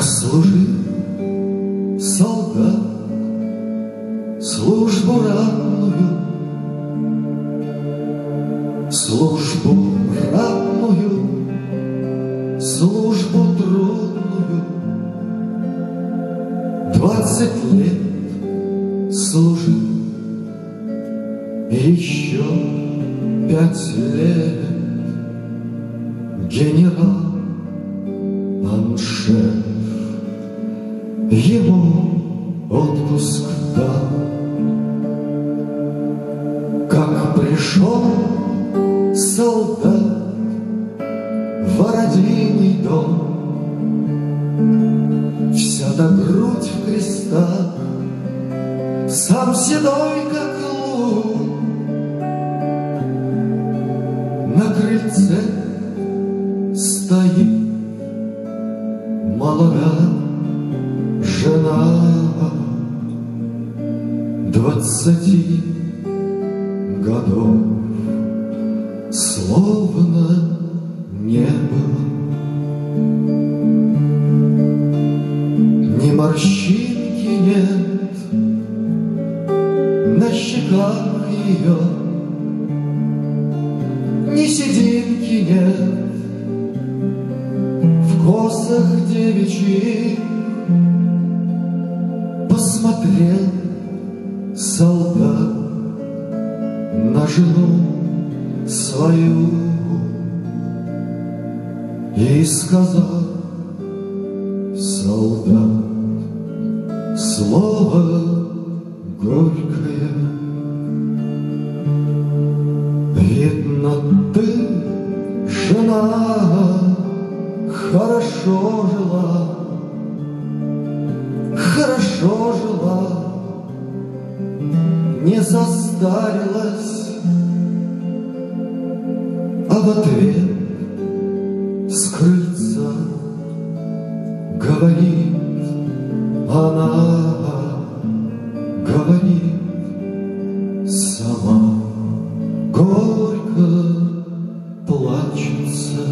служил солдат службу ратную, службу ратную, службу трудную. 20 лет служил, еще 5 лет генерал-аншеф ему отпуск дал. Как пришел солдат в родимый дом, вся до грудь в крестах, сам седой, как лунь, на крыльце стоит молодая жена 20 годов, словно не было. Ни морщинки нет на щеках ее, ни сединки нет в косах девичьих. Посмотрел солдат на жену свою и сказал солдат слово горькое: видно, ты, жена, хорошо жила, хорошо жила, не состарилась. А в ответ с крыльца говорит она, говорит сама, горько плачется.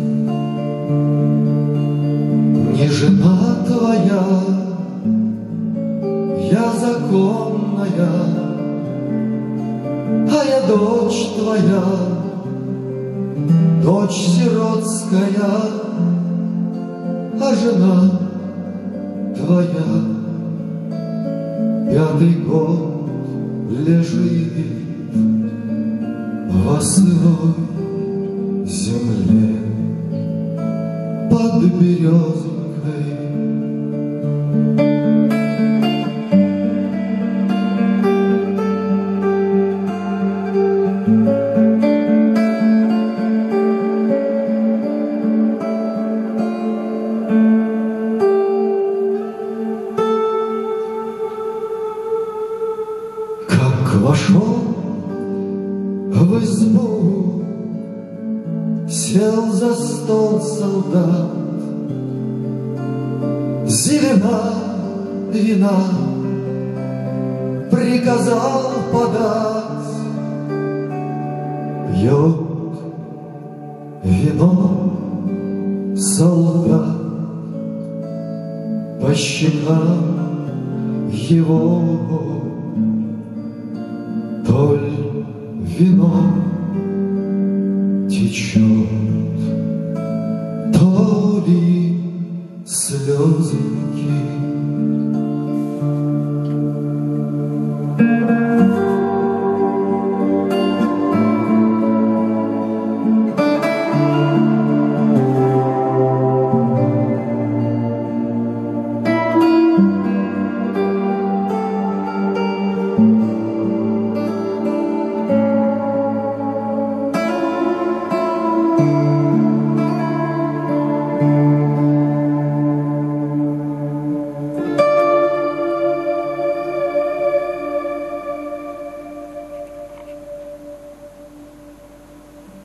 Не жена твоя, я законная, а я дочь твоя, дочь сиротская, а жена твоя 5-й год лежит во сырой земле под березкой. Вошел в избу, сел за стол солдат, зелена вина приказал подать. Пьет вино солдат, по щекам его то ли вино течет, то ли слезы